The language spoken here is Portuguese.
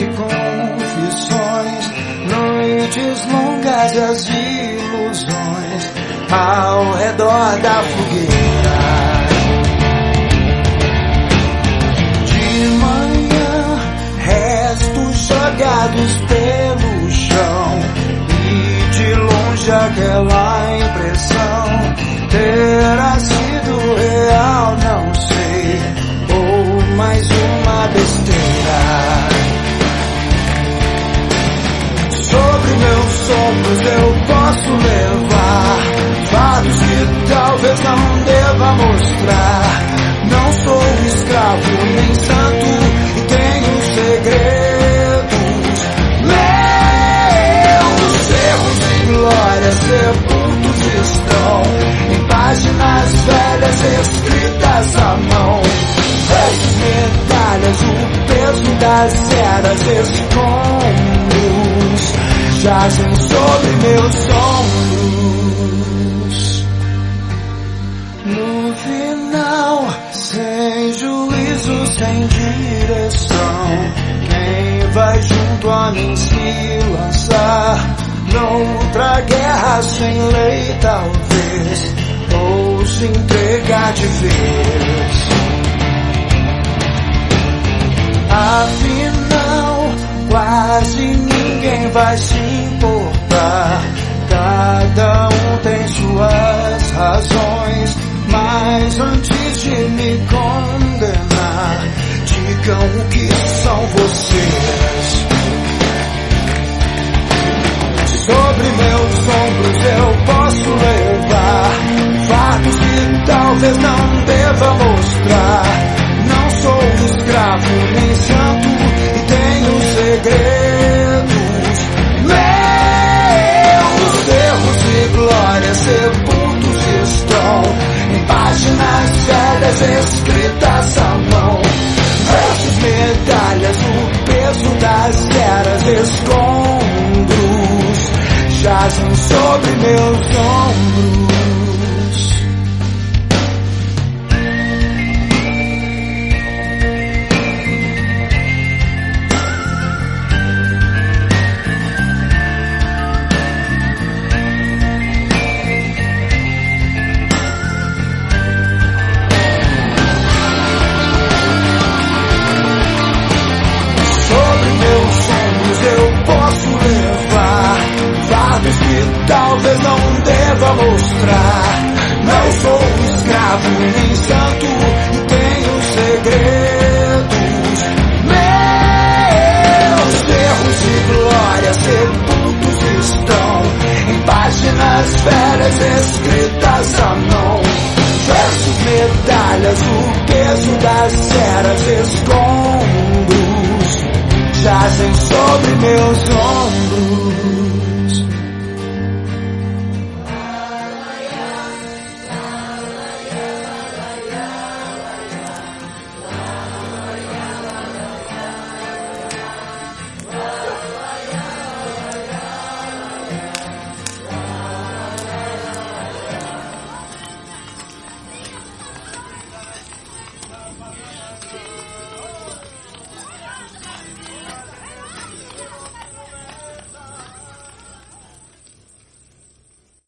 e confissões, noites longas e as ilusões ao redor da fogueira. De manhã, restos jogados pelo chão, e de longe aquela impressão terá sido real, não sei, ou mais uma besteira. Sobre meus ombros eu posso levar fatos que talvez não deva mostrar. Não sou escravo nem santo e tenho segredos. Meus erros e glórias sepultos estão em páginas velhas escritas à mão. As medalhas, o peso das eras, escombros jazem sobre meus ombros. No final, sem juízo, sem direção, quem vai junto a mim se lançar noutra guerra sem lei, talvez, ou se entregar de vez. Afinal, quase ninguém vai se importar. Cada um tem suas razões, mas antes de me condenar, digam o que são vocês. Sobre meus ombros eu posso levar fatos que talvez não deva mostrar. Não sou escravo nem santo e tenho segredos. Meus erros e glórias sepultos estão em páginas velhas escritas à mão. Versos, medalhas, o peso das eras, escombros jazem sobre meus ombros. Talvez não deva mostrar. Não sou escravo nem santo e tenho segredos. Meus erros e glórias sepultos estão em páginas velhas escritas à mão. Versos, medalhas, o peso das eras, escombros jazem sobre meus ombros.